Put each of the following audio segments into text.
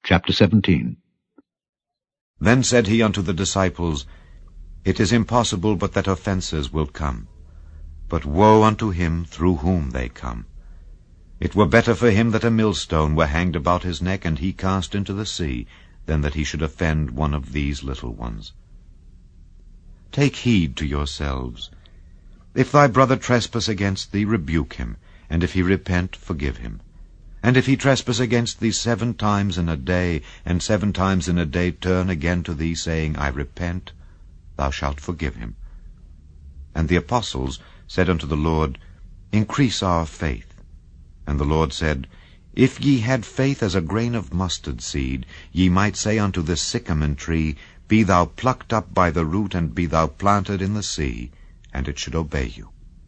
Chapter 17. Then said he unto the disciples, It is impossible but that offences will come. But woe unto him through whom they come. It were better for him that a millstone were hanged about his neck, and he cast into the sea, than that he should offend one of these little ones. Take heed to yourselves. If thy brother trespass against thee, rebuke him, and if he repent, forgive him. And if he trespass against thee 7 times in a day, and 7 times in a day turn again to thee, saying, I repent, thou shalt forgive him. And the apostles said unto the Lord, Increase our faith. And the Lord said, If ye had faith as a grain of mustard seed, ye might say unto this sycamore tree, Be thou plucked up by the root, and be thou planted in the sea, and it should obey you.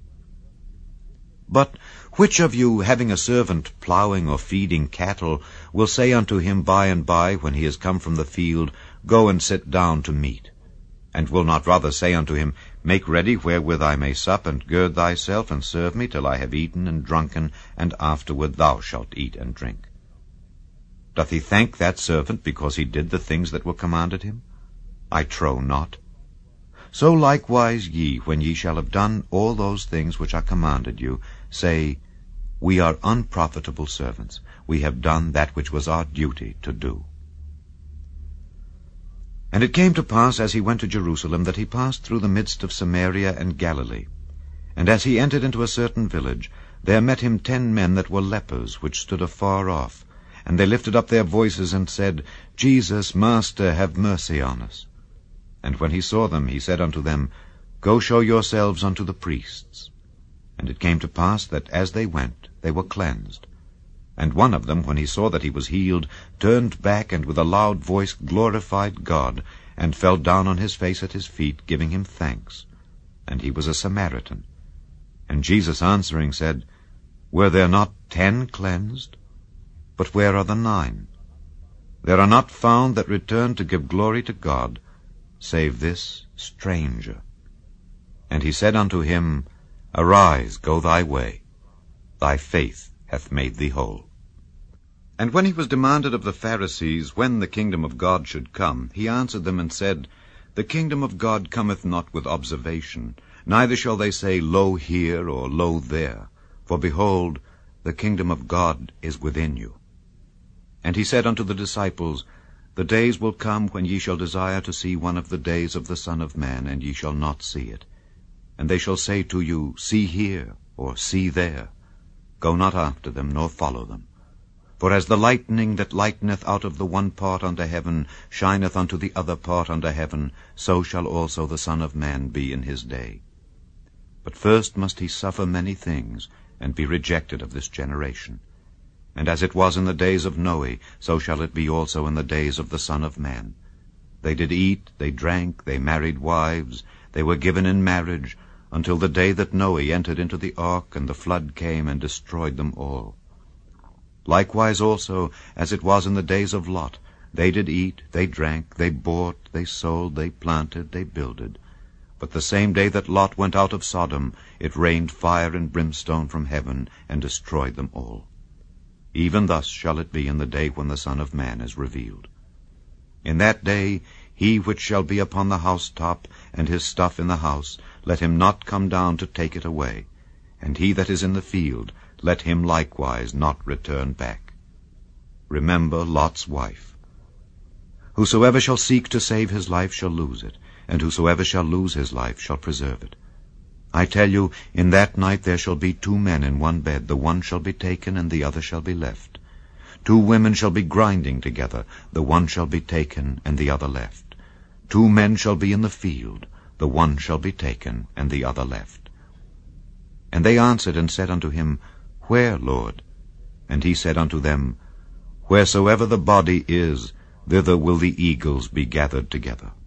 But which of you, having a servant plowing or feeding cattle, will say unto him by and by, when he is come from the field, Go and sit down to meat? And will not rather say unto him, Make ready wherewith I may sup, and gird thyself, and serve me till I have eaten and drunken, and afterward thou shalt eat and drink? Doth he thank that servant because he did the things that were commanded him? I trow not. So likewise ye, when ye shall have done all those things which are commanded you, say, We are unprofitable servants. We have done that which was our duty to do. And it came to pass, as he went to Jerusalem, that he passed through the midst of Samaria and Galilee. And as he entered into a certain village, there met him 10 men that were lepers, which stood afar off. And they lifted up their voices, and said, Jesus, Master, have mercy on us. And when he saw them, he said unto them, Go show yourselves unto the priests. And it came to pass that as they went, they were cleansed. And one of them, when he saw that he was healed, turned back, and with a loud voice glorified God, and fell down on his face at his feet, giving him thanks. And he was a Samaritan. And Jesus answering said, Were there not 10 cleansed? But where are the 9? There are not found that returned to give glory to God, save this stranger. And he said unto him, Arise, go thy way. Thy faith hath made thee whole. And when he was demanded of the Pharisees when the kingdom of God should come, he answered them and said, The kingdom of God cometh not with observation, neither shall they say, Lo here, or Lo there. For behold, the kingdom of God is within you. And he said unto the disciples, The days will come when ye shall desire to see one of the days of the Son of Man, and ye shall not see it. And they shall say to you, See here, or see there. Go not after them, nor follow them. For as the lightning that lighteneth out of the one part unto heaven shineth unto the other part unto heaven, so shall also the Son of Man be in his day. But first must he suffer many things, and be rejected of this generation. And as it was in the days of Noe, so shall it be also in the days of the Son of Man. They did eat, they drank, they married wives, they were given in marriage, until the day that Noe entered into the ark, and the flood came and destroyed them all. Likewise also, as it was in the days of Lot, they did eat, they drank, they bought, they sold, they planted, they builded. But the same day that Lot went out of Sodom, it rained fire and brimstone from heaven, and destroyed them all. Even thus shall it be in the day when the Son of Man is revealed. In that day he which shall be upon the housetop, and his stuff in the house, let him not come down to take it away. And he that is in the field, let him likewise not return back. Remember Lot's wife. Whosoever shall seek to save his life shall lose it, and whosoever shall lose his life shall preserve it. I tell you, in that night there shall be 2 men in one bed, the one shall be taken, and the other shall be left. 2 women shall be grinding together, the one shall be taken, and the other left. 2 men shall be in the field, the one shall be taken, and the other left. And they answered and said unto him, Where, Lord? And he said unto them, Wheresoever the body is, thither will the eagles be gathered together.